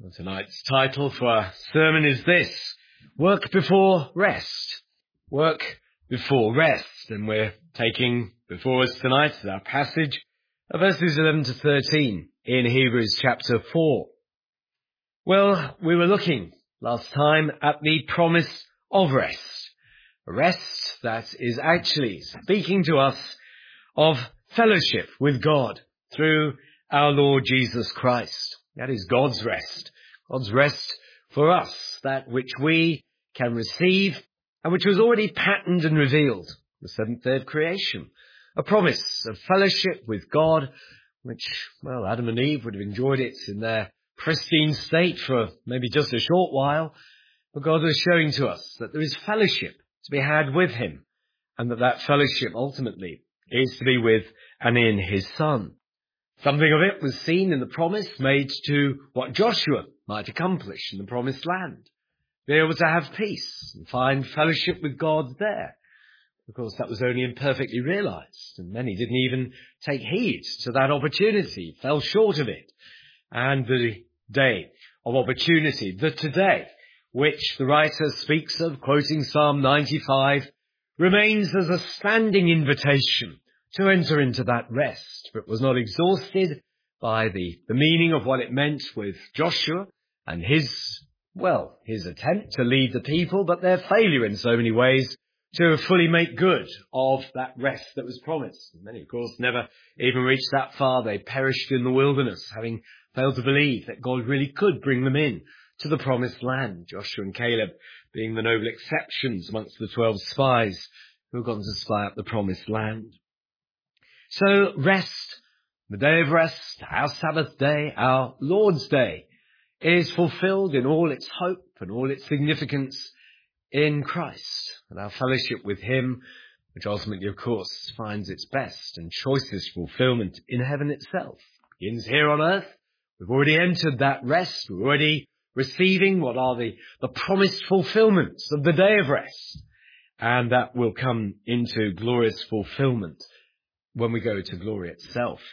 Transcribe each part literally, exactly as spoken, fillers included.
Well, tonight's title for our sermon is this: Work Before Rest. Work Before Rest. And we're taking before us tonight our passage of verses eleven to thirteen in Hebrews chapter four. Well, we were looking last time at the promise of rest. A rest that is actually speaking to us of fellowship with God through our Lord Jesus Christ. That is God's rest. God's rest for us, that which we can receive and which was already patterned and revealed, the seventh day of creation. A promise of fellowship with God, which, well, Adam and Eve would have enjoyed it in their pristine state for maybe just a short while. But God was showing to us that there is fellowship to be had with him, and that that fellowship ultimately is to be with and in his Son. Something of it was seen in the promise made to what Joshua might accomplish in the promised land. Be able to have peace and find fellowship with God there. Of course, that was only imperfectly realized, and many didn't even take heed to that opportunity, fell short of it. And the day of opportunity, the today, which the writer speaks of, quoting Psalm ninety-five, remains as a standing invitation to enter into that rest. But it was not exhausted by the, the meaning of what it meant with Joshua and his, well, his attempt to lead the people, but their failure in so many ways to fully make good of that rest that was promised. Many, of course, never even reached that far. They perished in the wilderness, having failed to believe that God really could bring them in to the promised land. Joshua and Caleb being the noble exceptions amongst the twelve spies who had gone to spy out the promised land. So rest, the day of rest, our Sabbath day, our Lord's day, is fulfilled in all its hope and all its significance in Christ, and our fellowship with him, which ultimately, of course, finds its best and choicest fulfillment in heaven itself. It begins here on earth. We've already entered that rest. We're already receiving what are the, the promised fulfillments of the day of rest, and that will come into glorious fulfillment when we go to glory itself.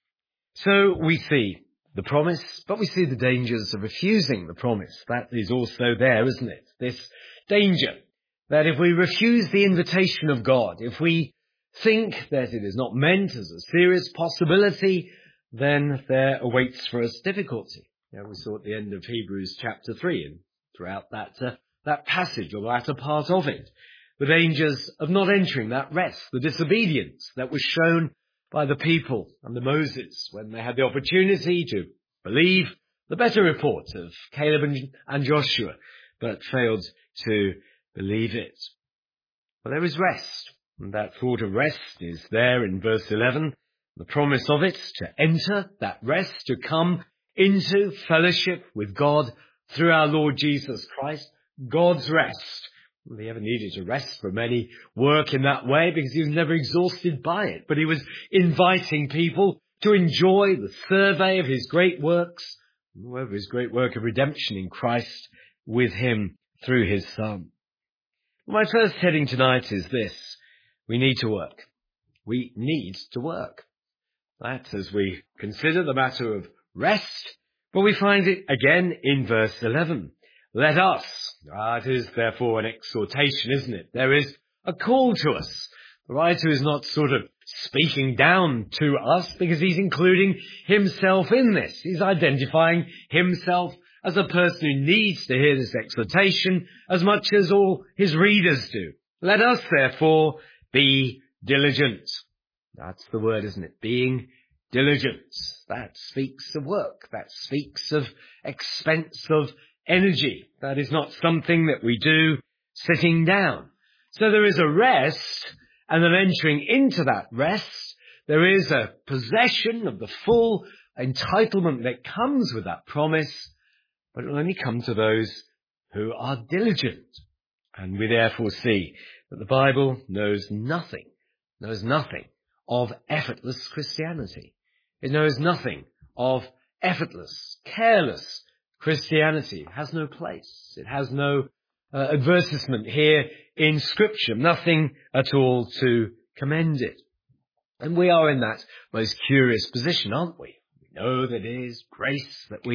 So we see the promise, but we see the dangers of refusing the promise. That is also there, isn't it? This danger that if we refuse the invitation of God, if we think that it is not meant as a serious possibility, then there awaits for us difficulty. You know, we saw at the end of Hebrews chapter three and throughout that, uh, that passage or the latter part of it, the dangers of not entering that rest, the disobedience that was shown by the people under Moses when they had the opportunity to believe the better report of Caleb and, and Joshua, but failed to believe it. Well, there is rest, and that thought of rest is there in verse eleven, the promise of it to enter that rest, to come into fellowship with God through our Lord Jesus Christ, God's rest. Well, he ever needed to rest from any work in that way because he was never exhausted by it, but he was inviting people to enjoy the survey of his great works, moreover his great work of redemption in Christ with him through his Son. Well, my first heading tonight is this: we need to work. We need to work. That as we consider the matter of rest, but we find it again in verse eleven. Let us. Ah, it is therefore an exhortation, isn't it? There is a call to us. The writer is not sort of speaking down to us because he's including himself in this. He's identifying himself as a person who needs to hear this exhortation as much as all his readers do. Let us therefore be diligent. That's the word, isn't it? Being diligent. That speaks of work. That speaks of expense of energy. That is not something that we do sitting down. So there is a rest, and then entering into that rest, there is a possession of the full entitlement that comes with that promise, but it will only come to those who are diligent. And we therefore see that the Bible knows nothing, knows nothing of effortless Christianity. It knows nothing of effortless, careless Christianity. It has no place. It has no uh, advertisement here in Scripture. Nothing at all to commend it. And we are in that most curious position, aren't we? We know that it is grace that we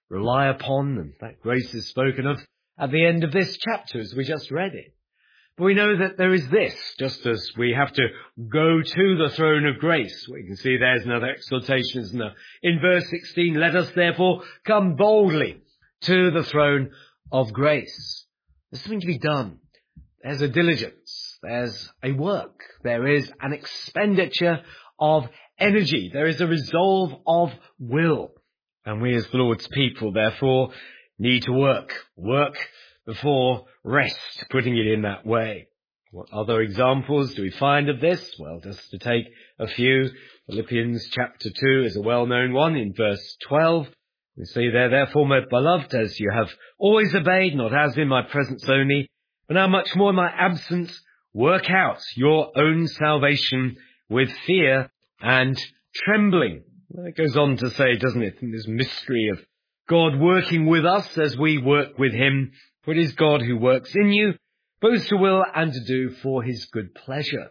rely upon, and that grace is spoken of at the end of this chapter as we just read it. But we know that there is this, just as we have to go to the throne of grace. We can see there's another exhortation, isn't there? In verse sixteen, let us therefore come boldly to the throne of grace. There's something to be done. There's a diligence. There's a work. There is an expenditure of energy. There is a resolve of will. And we as the Lord's people, therefore, need to work. Work before rest, putting it in that way. What other examples do we find of this? Well, just to take a few, Philippians chapter two is a well-known one in verse twelve. We see there, therefore, my beloved, as you have always obeyed, not as in my presence only, but now much more in my absence, work out your own salvation with fear and trembling. Well, it goes on to say, doesn't it, in this mystery of God working with us as we work with him. For it is God who works in you, both to will and to do for his good pleasure.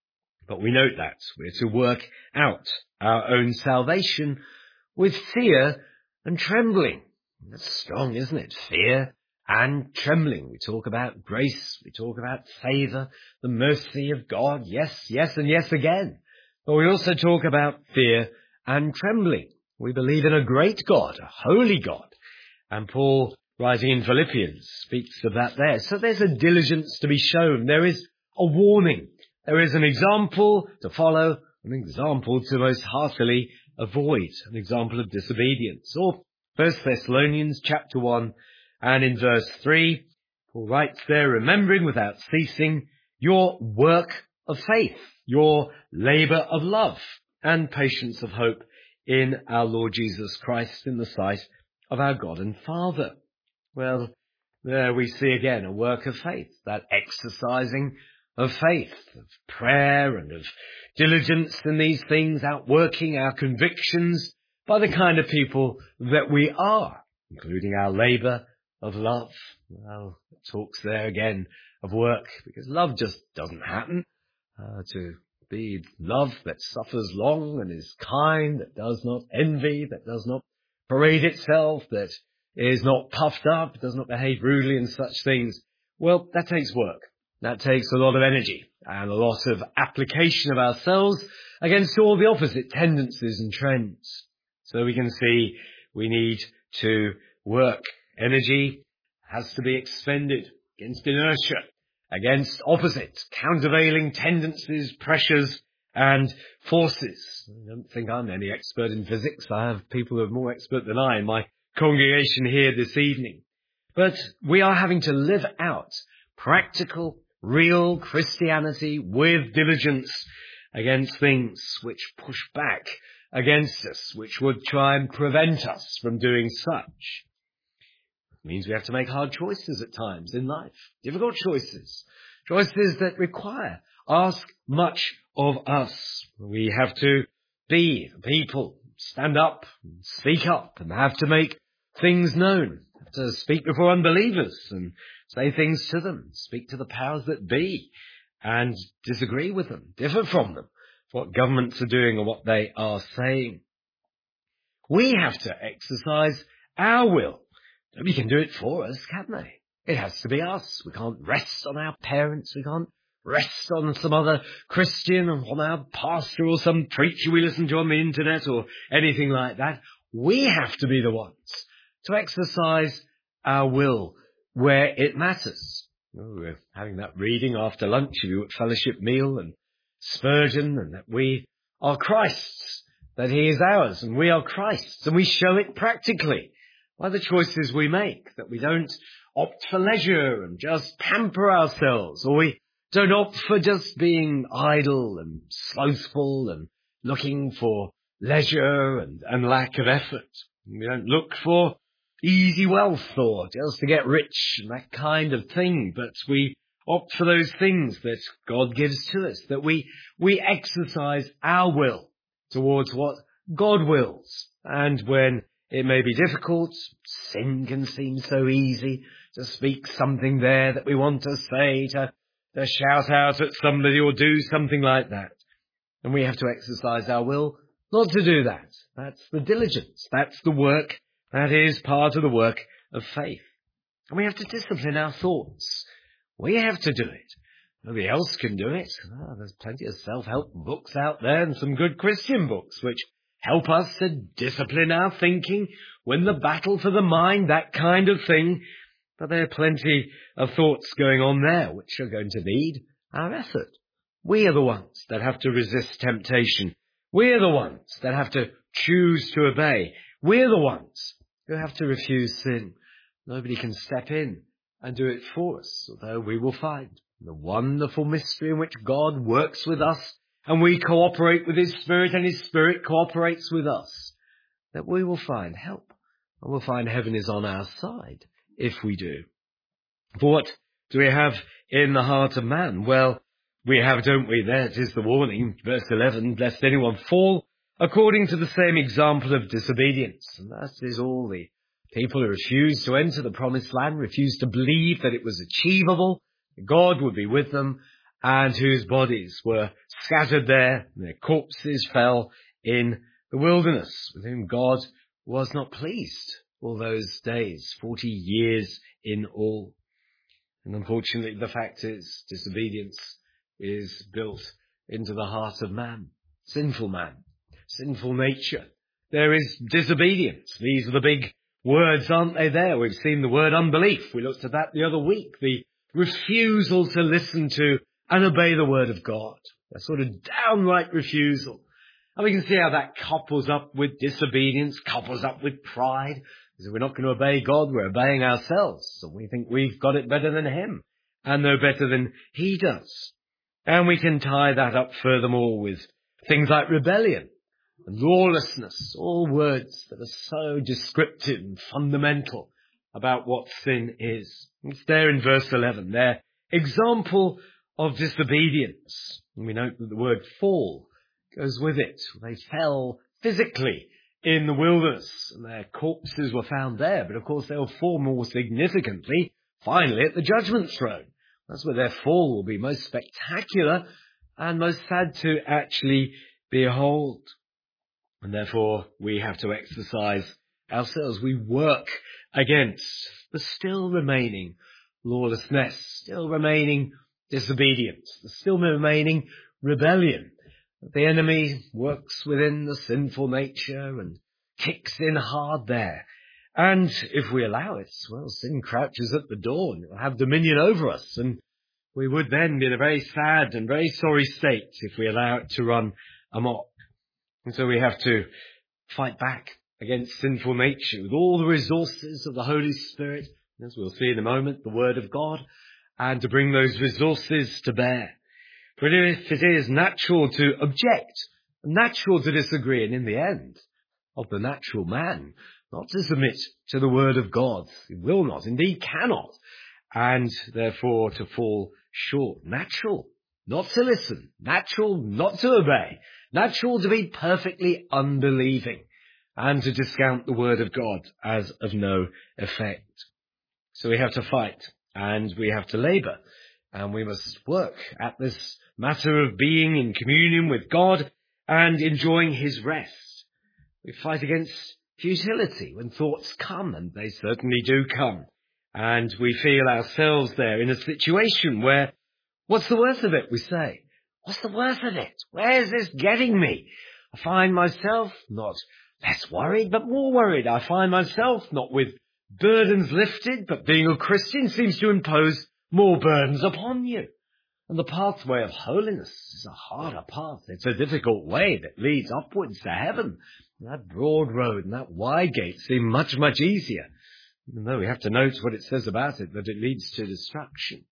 But we note that we're to work out our own salvation with fear and trembling. That's strong, isn't it? Fear and trembling. We talk about grace. We talk about favour, the mercy of God. Yes, yes, and yes again. But we also talk about fear and trembling. We believe in a great God, a holy God. And Paul, writing in Philippians, speaks of that there. So there's a diligence to be shown. There is a warning. There is an example to follow, an example to most heartily avoid, an example of disobedience. Or First Thessalonians chapter one and in verse three, Paul writes there, remembering without ceasing your work of faith, your labour of love and patience of hope in our Lord Jesus Christ in the sight of our God and Father. Well, there we see again a work of faith, that exercising of faith, of prayer and of diligence in these things, outworking our convictions by the kind of people that we are, including our labour of love. Well, it talks there again of work, because love just doesn't happen. Uh, to be love that suffers long and is kind, that does not envy, that does not parade itself, that is not puffed up, does not behave rudely and such things. Well, that takes work. That takes a lot of energy and a lot of application of ourselves against all the opposite tendencies and trends. So we can see we need to work. Energy has to be expended against inertia, against opposite, countervailing tendencies, pressures, and forces. I don't think I'm any expert in physics. I have people who are more expert than I in my congregation here this evening. But we are having to live out practical, real Christianity with diligence against things which push back against us, which would try and prevent us from doing such. It means we have to make hard choices at times in life, difficult choices, choices that require, ask much of us. We have to be people, stand up, speak up, and have to make things known, have to speak before unbelievers and say things to them, speak to the powers that be and disagree with them, differ from them, what governments are doing or what they are saying. We have to exercise our will. Nobody can do it for us, can they? It has to be us. We can't rest on our parents. We can't rest on some other Christian or on our pastor or some preacher we listen to on the internet or anything like that. We have to be the ones to exercise our will where it matters. Oh, we're having that reading after lunch of your fellowship meal and Spurgeon, and that we are Christ's, that he is ours and we are Christ's, and we show it practically by the choices we make, that we don't opt for leisure and just pamper ourselves, or we don't opt for just being idle and slothful and looking for leisure and, and lack of effort. We don't look for easy wealth or just to get rich and that kind of thing, but we opt for those things that God gives to us, that we, we exercise our will towards what God wills. And when it may be difficult, sin can seem so easy, to speak something there that we want to say, to, to shout out at somebody or do something like that. And we have to exercise our will not to do that. That's the diligence. That's the work That is part of the work of faith. And we have to discipline our thoughts. We have to do it. Nobody else can do it. Oh, there's plenty of self-help books out there and some good Christian books which help us to discipline our thinking, win the battle for the mind, that kind of thing. But there are plenty of thoughts going on there which are going to need our effort. We are the ones that have to resist temptation. We are the ones that have to choose to obey. We are the ones who have to refuse sin. Nobody can step in and do it for us, although we will find the wonderful mystery in which God works with us and we cooperate with his Spirit and his Spirit cooperates with us, that we will find help and we'll find heaven is on our side if we do. For what do we have in the heart of man? Well, we have, don't we? There it is, the warning, verse eleven, lest anyone fall according to the same example of disobedience. And that is all the people who refused to enter the promised land, refused to believe that it was achievable, God would be with them, and whose bodies were scattered there, and their corpses fell in the wilderness, with whom God was not pleased all those days, forty years in all. And unfortunately, the fact is, disobedience is built into the heart of man, sinful man, sinful nature. There is disobedience. These are the big words, aren't they there? We've seen the word unbelief. We looked at that the other week. The refusal to listen to and obey the word of God. A sort of downright refusal. And we can see how that couples up with disobedience, couples up with pride. Because if we're not going to obey God, we're obeying ourselves. So we think we've got it better than him and know better than he does. And we can tie that up furthermore with things like rebellion and lawlessness, all words that are so descriptive and fundamental about what sin is. It's there in verse eleven, their example of disobedience. And we note that the word fall goes with it. They fell physically in the wilderness, and their corpses were found there. But of course they'll fall more significantly, finally, at the judgment throne. That's where their fall will be most spectacular and most sad to actually behold. And therefore we have to exercise ourselves. We work against the still remaining lawlessness, still remaining disobedience, the still remaining rebellion. The enemy works within the sinful nature and kicks in hard there. And if we allow it, well, sin crouches at the door and it will have dominion over us. And we would then be in a very sad and very sorry state if we allow it to run amok. And so we have to fight back against sinful nature with all the resources of the Holy Spirit, as we'll see in a moment, the Word of God, and to bring those resources to bear. For if it is natural to object, natural to disagree, and in the end, of the natural man, not to submit to the word of God, he will not, indeed cannot, and therefore to fall short. Natural not to listen, natural not to obey, natural to be perfectly unbelieving, and to discount the word of God as of no effect. So we have to fight, and we have to labour, and we must work at this matter of being in communion with God and enjoying his rest. We fight against futility when thoughts come, and they certainly do come. And we feel ourselves there in a situation where, what's the worth of it, we say? What's the worth of it? Where is this getting me? I find myself not less worried, but more worried. I find myself not with burdens lifted, but being a Christian seems to impose more burdens upon you. And the pathway of holiness is a harder path. It's a difficult way that leads upwards to heaven. That broad road and that wide gate seem much, much easier. Even though we have to note what it says about it, that it leads to destruction.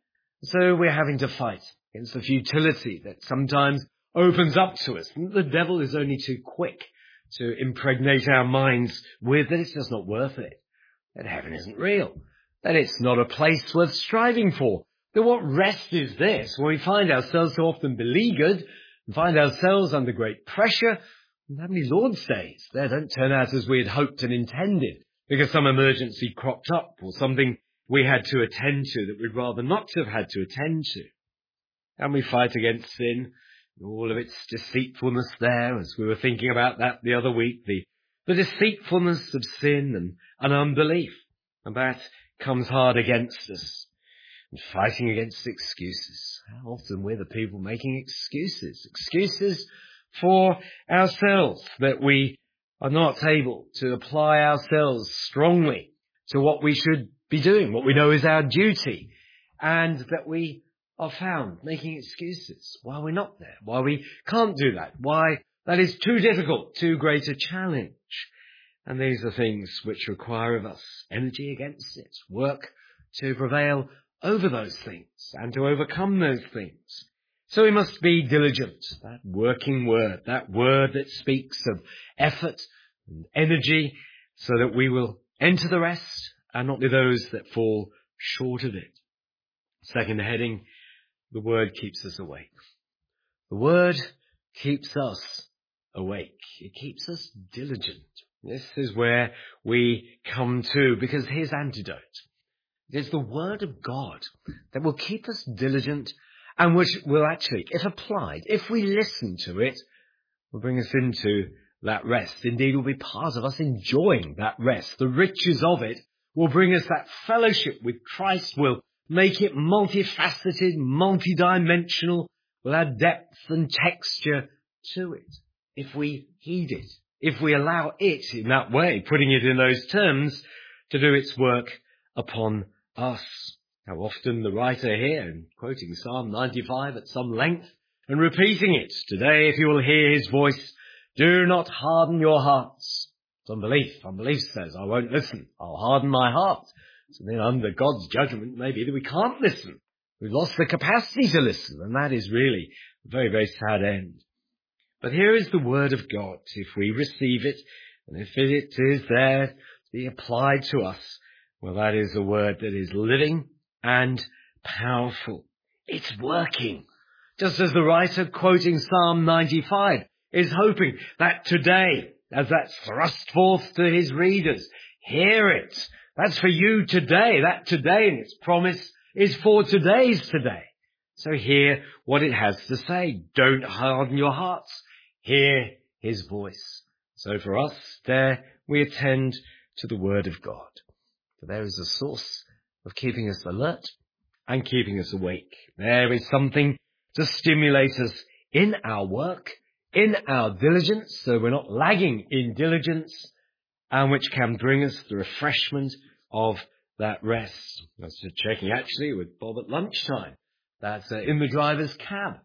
So we're having to fight against the futility that sometimes opens up to us. The devil is only too quick to impregnate our minds with that it's just not worth it, that heaven isn't real, that it's not a place worth striving for. Then what rest is this when we find ourselves so often beleaguered and find ourselves under great pressure? And how many Lord's days there don't turn out as we had hoped and intended because some emergency cropped up or something we had to attend to that we'd rather not have had to attend to. And we fight against sin, all of its deceitfulness there, as we were thinking about that the other week, the the deceitfulness of sin and, and unbelief. And that comes hard against us. And fighting against excuses. How often we're the people making excuses. Excuses for ourselves, that we are not able to apply ourselves strongly to what we should be doing, what we know is our duty, and that we are found making excuses why we're not there, why we can't do that, why that is too difficult, too great a challenge. And these are things which require of us energy against it, work to prevail over those things and to overcome those things. So we must be diligent, that working word, that word that speaks of effort and energy, so that we will enter the rest and not be those that fall short of it. Second heading, the word keeps us awake. The word keeps us awake. It keeps us diligent. This is where we come to, because here's antidote. It is the word of God that will keep us diligent and which will actually, if applied, if we listen to it, will bring us into that rest. Indeed, will be part of us enjoying that rest. The riches of it will bring us that fellowship with Christ, will make it multifaceted, multidimensional, will add depth and texture to it. If we heed it, if we allow it in that way, putting it in those terms, to do its work upon us. How often the writer here, quoting Psalm ninety-five at some length and repeating it, today if you will hear his voice, do not harden your hearts. It's unbelief. Unbelief says, I won't listen. I'll harden my heart. So then under God's judgment, maybe that we can't listen. We've lost the capacity to listen, and that is really a very, very sad end. But here is the word of God. If we receive it, and if it is there to be applied to us, well, that is a word that is living and powerful. It's working. Just as the writer quoting Psalm ninety-five is hoping that today, as that's thrust forth to his readers, hear it. That's for you today. That today in its promise is for today's today. So hear what it has to say. Don't harden your hearts. Hear his voice. So for us, there we attend to the word of God. For there is a source of keeping us alert and keeping us awake. There is something to stimulate us in our work, in our diligence, so we're not lagging in diligence, and which can bring us the refreshment of that rest. I was just checking actually with Bob at lunchtime. That's uh, in the driver's cab.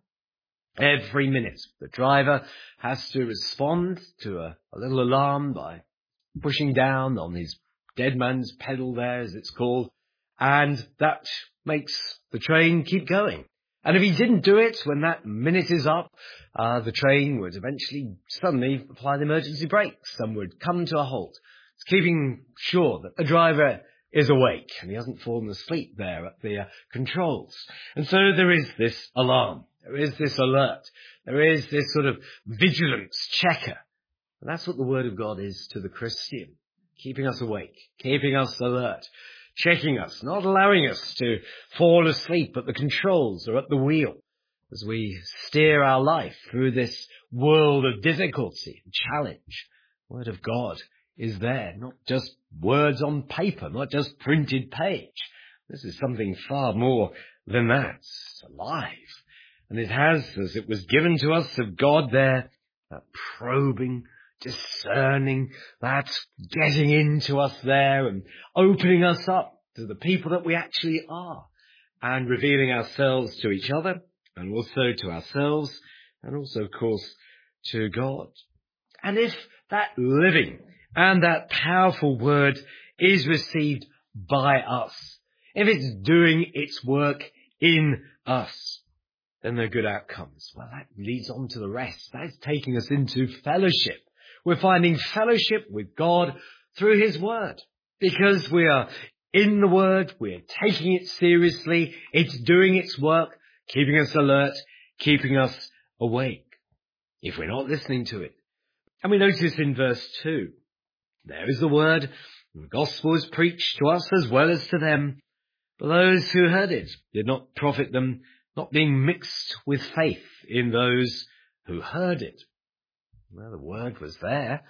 Every minute the driver has to respond to a, a little alarm by pushing down on his dead man's pedal there, as it's called, and that makes the train keep going. And if he didn't do it when that minute is up, uh, the train would eventually suddenly apply the emergency brakes and would come to a halt. It's keeping sure that the driver is awake and he hasn't fallen asleep there at the uh, controls. And so there is this alarm. There is this alert. There is this sort of vigilance checker. And that's what the word of God is to the Christian. Keeping us awake, keeping us alert, checking us, not allowing us to fall asleep at the controls or at the wheel as we steer our life through this world of difficulty and challenge. The word of God is there, not just words on paper, not just printed page. This is something far more than that. It's alive. And it has, as it was given to us of God there, that probing, discerning, that getting into us there and opening us up to the people that we actually are and revealing ourselves to each other and also to ourselves and also, of course, to God. And if that living and that powerful word is received by us, if it's doing its work in us, then there are good outcomes. Well, that leads on to the rest. That's taking us into fellowship. We're finding fellowship with God through his word. Because we are in the word, we're taking it seriously, it's doing its work, keeping us alert, keeping us awake. If we're not listening to it. And we notice in verse two, there is the word, the gospel is preached to us as well as to them. But those who heard it did not profit them, not being mixed with faith in those who heard it. Well, the word was there,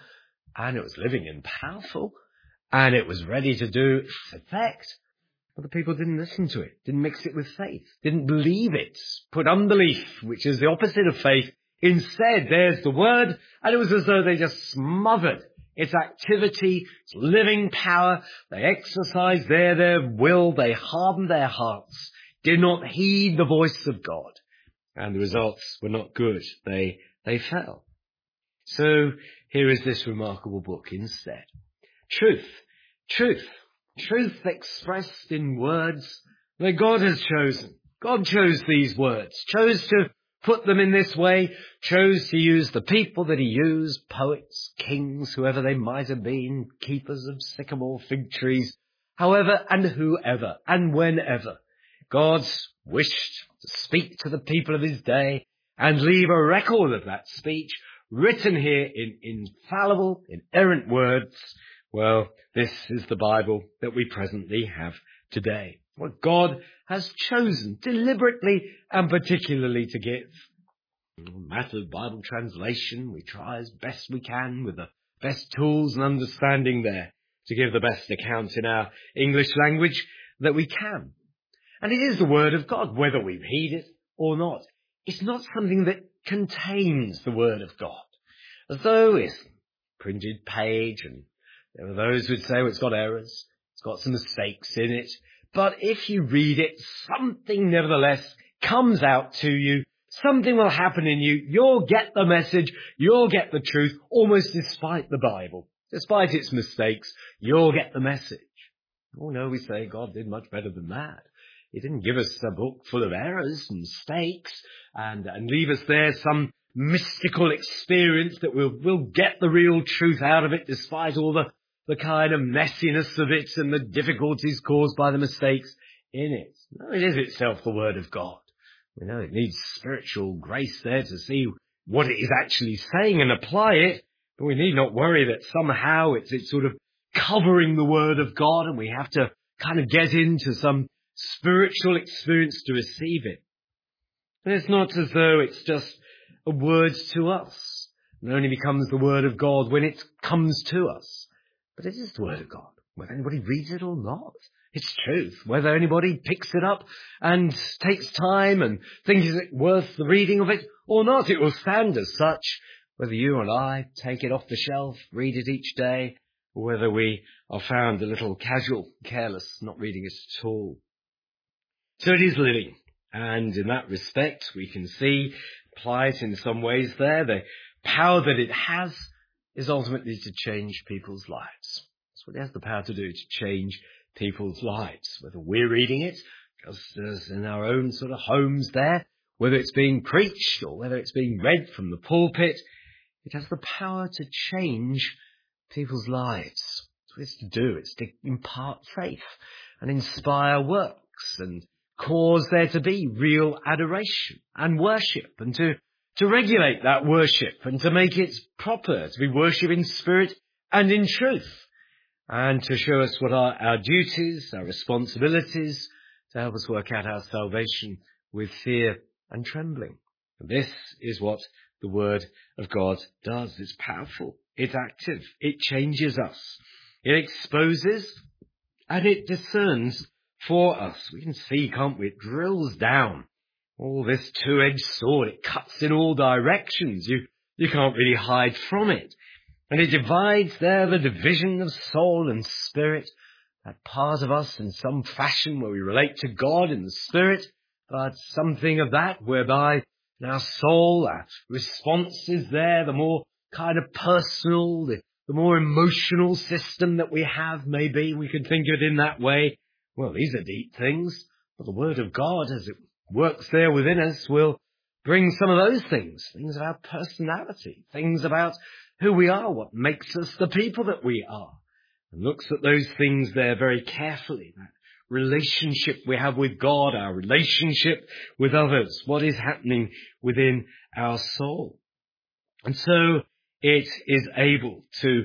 and it was living and powerful, and it was ready to do its effect. But the people didn't listen to it, didn't mix it with faith, didn't believe it, put unbelief, which is the opposite of faith, instead. There's the word, and it was as though they just smothered its activity, its living power. They exercised there their will, they hardened their hearts, did not heed the voice of God, and the results were not good. They, they fell. So here is this remarkable book instead. Truth, truth, truth expressed in words that God has chosen. God chose these words, chose to put them in this way, chose to use the people that he used, poets, kings, whoever they might have been, keepers of sycamore fig trees, however and whoever and whenever. God wished to speak to the people of his day and leave a record of that speech written here in infallible, inerrant words. Well, this is the Bible that we presently have today. What God has chosen deliberately and particularly to give. In the matter of Bible translation, we try as best we can with the best tools and understanding there to give the best account in our English language that we can. And it is the Word of God, whether we heed it or not. It's not something that contains the Word of God, as though it's a printed page, and there are those who would say, well, it's got errors, it's got some mistakes in it. But if you read it, something nevertheless comes out to you. Something will happen in you. You'll get the message. You'll get the truth, almost despite the Bible. Despite its mistakes, you'll get the message. Oh no, we say God did much better than that. He didn't give us a book full of errors and mistakes and, and leave us there some mystical experience that we'll, we'll get the real truth out of it despite all the, the kind of messiness of it and the difficulties caused by the mistakes in it. No, it is itself the Word of God. We know it needs spiritual grace there to see what it is actually saying and apply it, but we need not worry that somehow it's, it's sort of covering the Word of God and we have to kind of get into some spiritual experience to receive it. And it's not as though it's just a word to us. It only becomes the Word of God when it comes to us. But it is the Word of God, whether anybody reads it or not. It's truth. Whether anybody picks it up and takes time and thinks it worth the reading of it or not, it will stand as such. Whether you and I take it off the shelf, read it each day, or whether we are found a little casual, careless, not reading it at all. So it is living. And in that respect, we can see, apply it in some ways there, the power that it has is ultimately to change people's lives. That's what it has the power to do, to change people's lives, whether we're reading it, just as in our own sort of homes there, whether it's being preached or whether it's being read from the pulpit, it has the power to change people's lives. That's what it's to do. It's to impart faith and inspire works and cause there to be real adoration and worship, and to, to regulate that worship and to make it proper, to be worship in spirit and in truth. And to show us what are our duties, our responsibilities, to help us work out our salvation with fear and trembling. And this is what the Word of God does. It's powerful, it's active, it changes us, it exposes and it discerns for us. We can see, can't we? It drills down all this two-edged sword. It cuts in all directions. You, you can't really hide from it. And it divides there the division of soul and spirit, that part of us in some fashion where we relate to God in the spirit, but something of that whereby in our soul, our response is there, the more kind of personal, the, the more emotional system that we have, maybe we could think of it in that way. Well, these are deep things, but the Word of God, as it works there within us, will bring some of those things, things about personality, things about who we are, what makes us the people that we are, and looks at those things there very carefully, that relationship we have with God, our relationship with others, what is happening within our soul. And so it is able to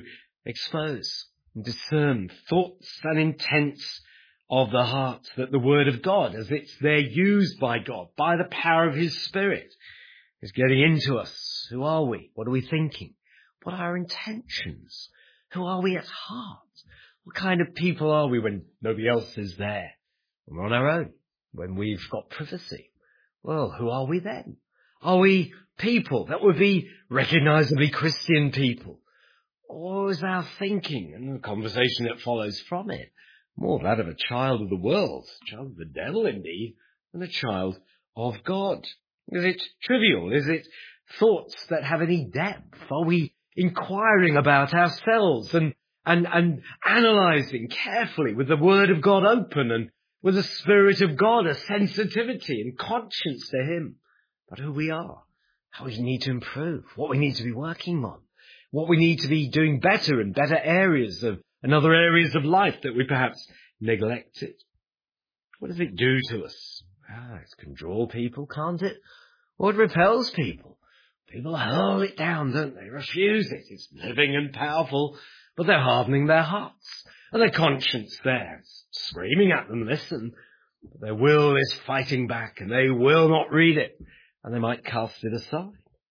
expose and discern thoughts and intents of the heart, that the Word of God, as it's there used by God, by the power of His Spirit, is getting into us. Who are we? What are we thinking? What are our intentions? Who are we at heart? What kind of people are we when nobody else is there? When we're on our own? When we've got privacy? Well, who are we then? Are we people that would be recognizably Christian people? Or is our thinking and the conversation that follows from it more that of a child of the world, a child of the devil indeed, than a child of God? Is it trivial? Is it thoughts that have any depth? Are we inquiring about ourselves and, and, and analysing carefully with the Word of God open and with the Spirit of God, a sensitivity and conscience to Him, but who we are, how we need to improve, what we need to be working on, what we need to be doing better in better areas of and other areas of life that we perhaps neglected? What does it do to us? Ah, it can draw people, can't it? Or it repels people. People hurl it down, don't they? Refuse it. It's living and powerful, but they're hardening their hearts. And their conscience there is screaming at them, listen. But their will is fighting back, and they will not read it. And they might cast it aside.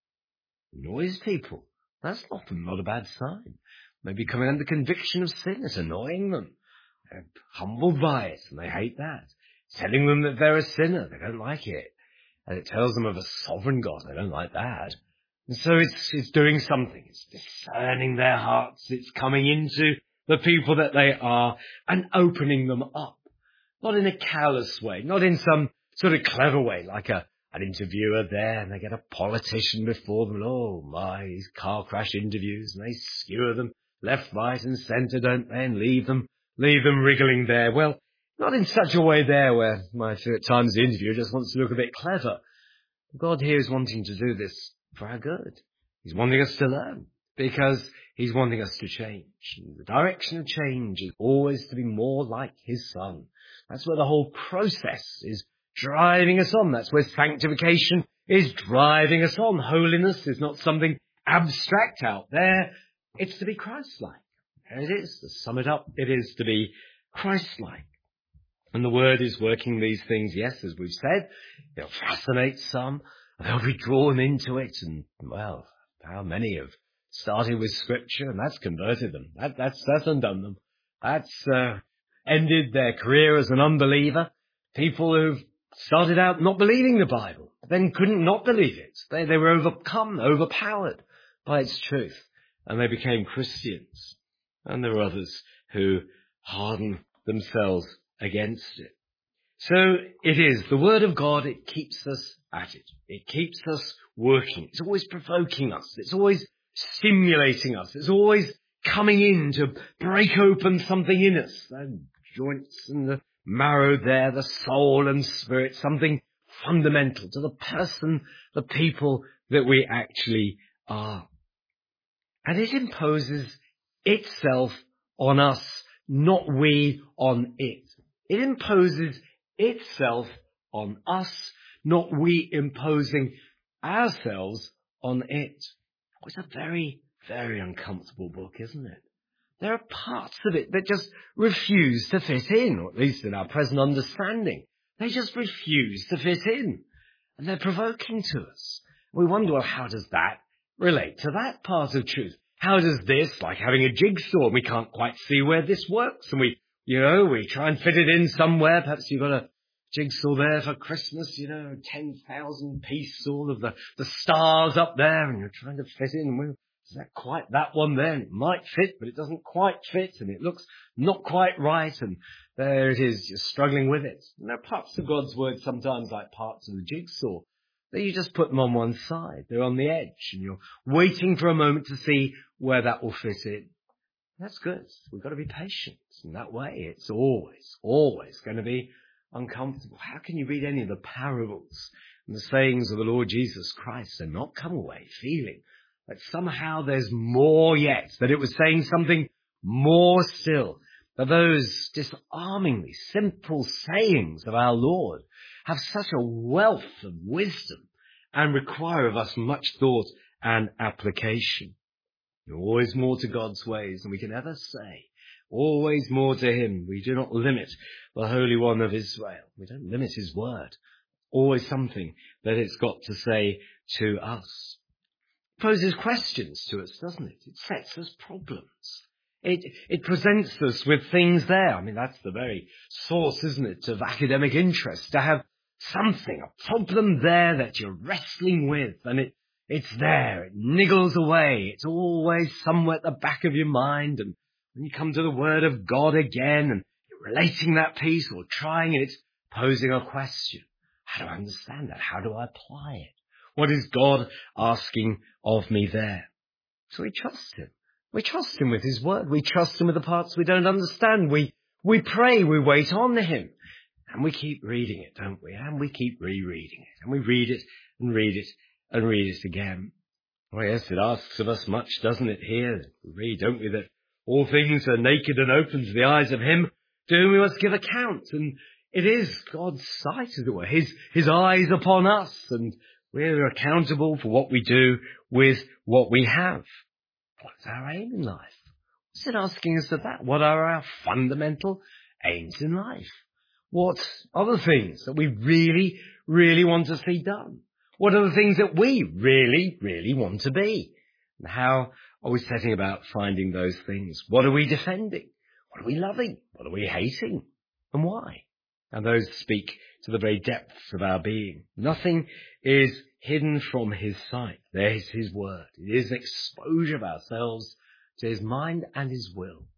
Annoys people. That's often not a bad sign. Maybe coming under conviction of sin is annoying them. They're humbled by it, and they hate that. It's telling them that they're a sinner. They don't like it. And it tells them of a sovereign God. They don't like that. And so it's, it's doing something. It's discerning their hearts. It's coming into the people that they are and opening them up. Not in a callous way. Not in some sort of clever way, like a an interviewer there, and they get a politician before them. And oh my, these car crash interviews, and they skewer them left, right and centre, don't they? And leave them, leave them wriggling there. Well, not in such a way there where my at times the interviewer just wants to look a bit clever. God here is wanting to do this for our good. He's wanting us to learn because He's wanting us to change. And the direction of change is always to be more like His Son. That's where the whole process is driving us on. That's where sanctification is driving us on. Holiness is not something abstract out there. It's to be Christ-like. There it is. To sum it up, it is to be Christ-like. And the Word is working these things, yes, as we've said. It'll fascinate some. They'll be drawn into it. And, well, how many have started with Scripture, and that's converted them. That, that's, that's undone them. That's uh, ended their career as an unbeliever. People who've started out not believing the Bible, then couldn't not believe it. They, they were overcome, overpowered by its truth, and they became Christians. And there are others who harden themselves against it. So it is, the Word of God, it keeps us at it. It keeps us working. It's always provoking us. It's always stimulating us. It's always coming in to break open something in us. The joints and the marrow there, the soul and spirit, something fundamental to the person, the people that we actually are. And it imposes itself on us, not we on it. It imposes itself on us, not we imposing ourselves on it. It's a very, very uncomfortable book, isn't it? There are parts of it that just refuse to fit in, or at least in our present understanding. They just refuse to fit in. And they're provoking to us. We wonder, well, how does that relate to that part of truth? How does this, like having a jigsaw, we can't quite see where this works, and we, you know, we try and fit it in somewhere. Perhaps you've got a jigsaw there for Christmas, you know, ten thousand piece, all of the, the stars up there, and you're trying to fit in. Well, is that quite that one there? And it might fit, but it doesn't quite fit, and it looks not quite right, and there it is, you're struggling with it. And there are parts of God's Word sometimes like parts of the jigsaw, that you just put them on one side. They're on the edge, and you're waiting for a moment to see where that will fit in. That's good. We've got to be patient. In that way, it's always, always going to be uncomfortable. How can you read any of the parables and the sayings of the Lord Jesus Christ and not come away feeling that somehow there's more yet, that it was saying something more still, that those disarmingly simple sayings of our Lord have such a wealth of wisdom and require of us much thought and application? Always more to God's ways than we can ever say. Always more to Him. We do not limit the Holy One of Israel. We don't limit His word. Always something that it's got to say to us. It poses questions to us, doesn't it? It sets us problems. It, it presents us with things there. I mean, that's the very source, isn't it, of academic interest, to have something, a problem there that you're wrestling with, and it, it's there, it niggles away, it's always somewhere at the back of your mind, and when you come to the Word of God again, and you're relating that piece or trying it, it's posing a question. How do I understand that? How do I apply it? What is God asking of me there? So we trust him. We trust him with his word. We trust him with the parts we don't understand. We, we pray, we wait on him. And we keep reading it, don't we? And we keep rereading it. And we read it and read it and read it again. Well, yes, it asks of us much, doesn't it, here? We read, don't we, that all things are naked and open to the eyes of him to whom we must give account. And it is God's sight, as it were, his, his eyes upon us. And we're accountable for what we do with what we have. What's our aim in life? What's it asking us of that? What are our fundamental aims in life? What are the things that we really, really want to see done? What are the things that we really, really want to be? And how are we setting about finding those things? What are we defending? What are we loving? What are we hating? And why? And those speak to the very depths of our being. Nothing is hidden from his sight. There is his word. It is an exposure of ourselves to his mind and his will.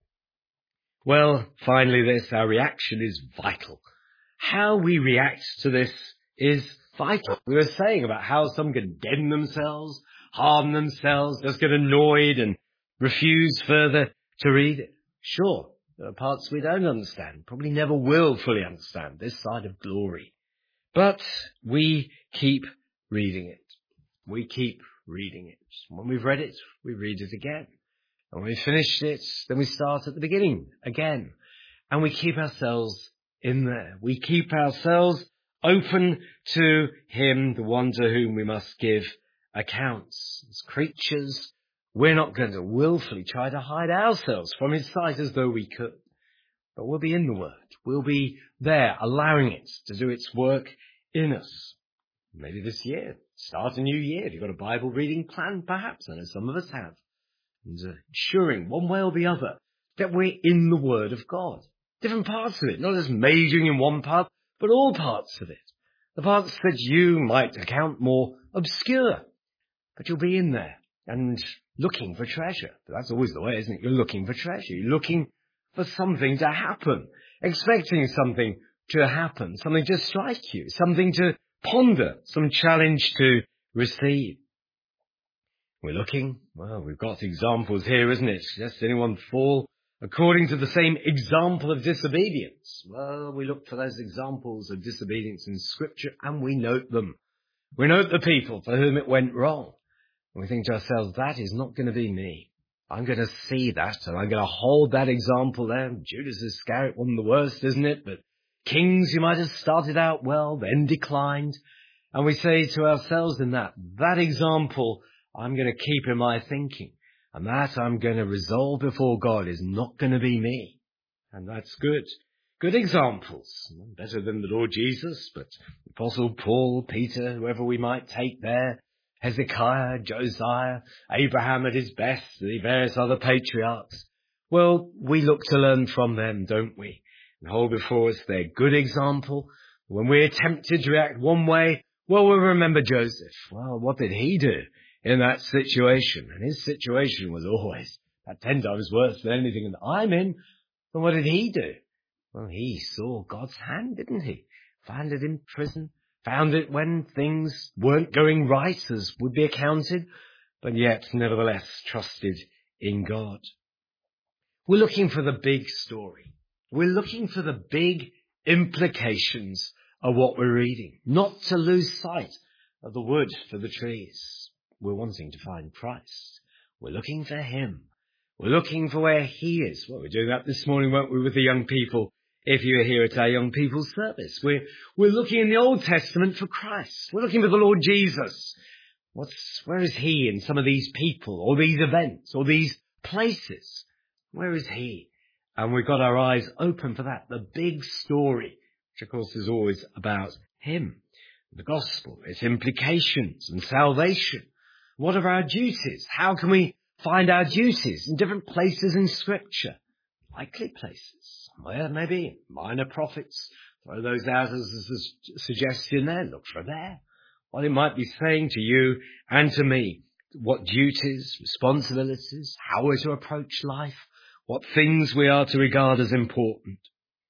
Well, finally this, our reaction is vital. How we react to this is vital. We were saying about how some condemn themselves, harm themselves, just get annoyed and refuse further to read it. Sure, there are parts we don't understand, probably never will fully understand this side of glory. But we keep reading it. We keep reading it. When we've read it, we read it again. And when we've finished it, then we start at the beginning again. And we keep ourselves in there. We keep ourselves open to him, the one to whom we must give accounts. As creatures, we're not going to willfully try to hide ourselves from his sight as though we could. But we'll be in the Word. We'll be there, allowing it to do its work in us. Maybe this year, start a new year. Have you got a Bible reading plan, perhaps? I know some of us have. And uh, ensuring, one way or the other, that we're in the Word of God. Different parts of it, not just majoring in one part, but all parts of it. The parts that you might account more obscure. But you'll be in there and looking for treasure. But that's always the way, isn't it? You're looking for treasure. You're looking for something to happen, expecting something to happen, something to strike you, something to ponder, some challenge to receive. We're looking, well, we've got examples here, isn't it? Does anyone fall according to the same example of disobedience? Well, we look for those examples of disobedience in Scripture and we note them. We note the people for whom it went wrong. And we think to ourselves, that is not going to be me. I'm going to see that and I'm going to hold that example there. Judas Iscariot, one of the worst, isn't it? But kings who might have started out well, then declined. And we say to ourselves in that, that example I'm going to keep in my thinking. And that I'm going to resolve before God is not going to be me. And that's good. Good examples. Better than the Lord Jesus, but Apostle Paul, Peter, whoever we might take there, Hezekiah, Josiah, Abraham at his best, the various other patriarchs. Well, we look to learn from them, don't we? And hold before us their good example. When we're tempted to react one way, well, we'll remember Joseph. Well, what did he do in that situation? And his situation was always about ten times worse than anything that I'm in. And what did he do? Well, he saw God's hand, didn't he? Found it in prison, found it when things weren't going right as would be accounted, but yet nevertheless trusted in God. We're looking for the big story. We're looking for the big implications of what we're reading, not to lose sight of the wood for the trees. We're wanting to find Christ. We're looking for him. We're looking for where he is. Well, we're doing that this morning, weren't we, with the young people? If you were here at our young people's service, we're, we're looking in the Old Testament for Christ. We're looking for the Lord Jesus. What's, where is he in some of these people or these events or these places? Where is he? And we've got our eyes open for that. The big story, which of course is always about him. The gospel, its implications and salvation. What are our duties? How can we find our duties in different places in Scripture, likely places, somewhere maybe minor prophets. Throw those out as a suggestion there. Look for there. What it might be saying to you and to me, what duties, responsibilities, how we're to approach life, what things we are to regard as important.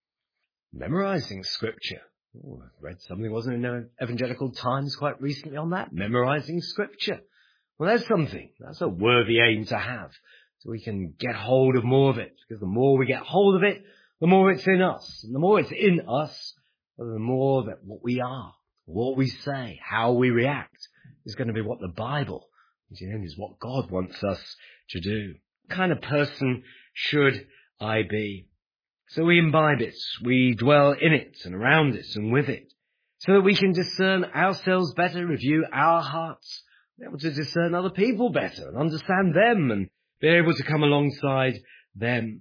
Memorizing Scripture. Oh, I read something, wasn't it, in Evangelical Times quite recently on that? Memorizing Scripture. Well, that's something. That's a worthy aim to have. So we can get hold of more of it. Because the more we get hold of it, the more it's in us. And the more it's in us, the more that what we are, what we say, how we react is going to be what the Bible is, what God wants us to do. What kind of person should I be? So we imbibe it, we dwell in it and around it and with it, so that we can discern ourselves better, review our hearts, be able to discern other people better and understand them and be able to come alongside them.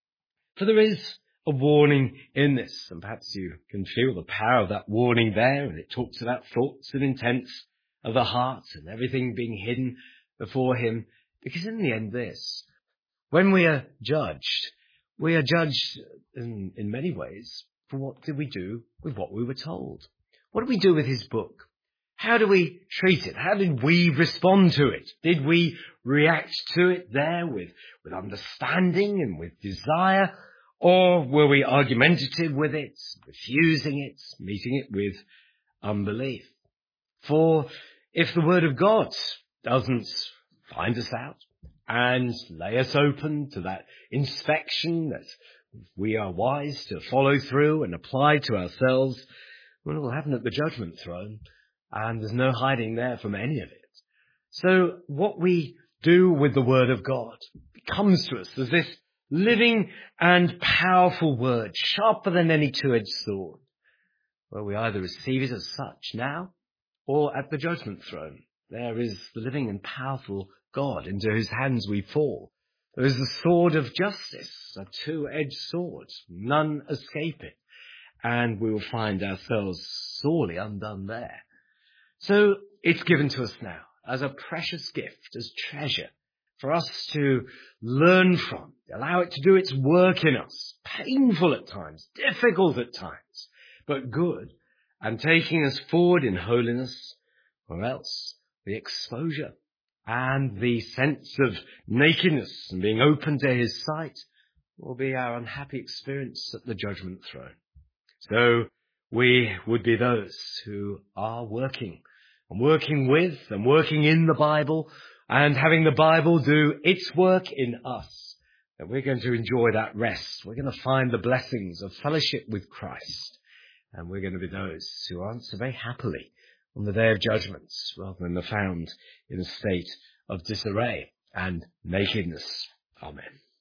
For there is a warning in this, and perhaps you can feel the power of that warning there, and it talks about thoughts and intents of the heart and everything being hidden before him, because in the end this, when we are judged, we are judged in, in many ways for what did we do with what we were told. What did we do with his book? How do we treat it? How did we respond to it? Did we react to it there with, with understanding and with desire? Or were we argumentative with it, refusing it, meeting it with unbelief? For if the word of God doesn't find us out and lay us open to that inspection that we are wise to follow through and apply to ourselves, well, it will happen at the judgment throne, and there's no hiding there from any of it. So what we do with the word of God comes to us as this living and powerful word, sharper than any two-edged sword, where we either receive it as such now or at the judgment throne. There is the living and powerful God into whose hands we fall. There is the sword of justice, a two-edged sword. None escape it. And we will find ourselves sorely undone there. So it's given to us now as a precious gift, as treasure, for us to learn from, allow it to do its work in us, painful at times, difficult at times, but good, and taking us forward in holiness, or else the exposure and the sense of nakedness and being open to his sight will be our unhappy experience at the judgment throne. So we would be those who are working and working with and working in the Bible and having the Bible do its work in us, that we're going to enjoy that rest. We're going to find the blessings of fellowship with Christ, and we're going to be those who answer very happily on the day of judgment rather than are found in a state of disarray and nakedness. Amen.